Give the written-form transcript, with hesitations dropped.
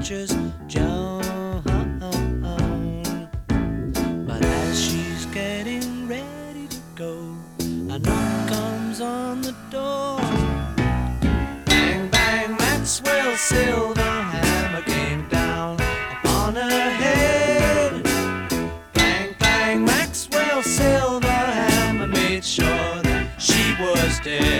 Adventures Joan. But as she's getting ready to go, a knock comes on the door. Bang, bang, Maxwell Silver.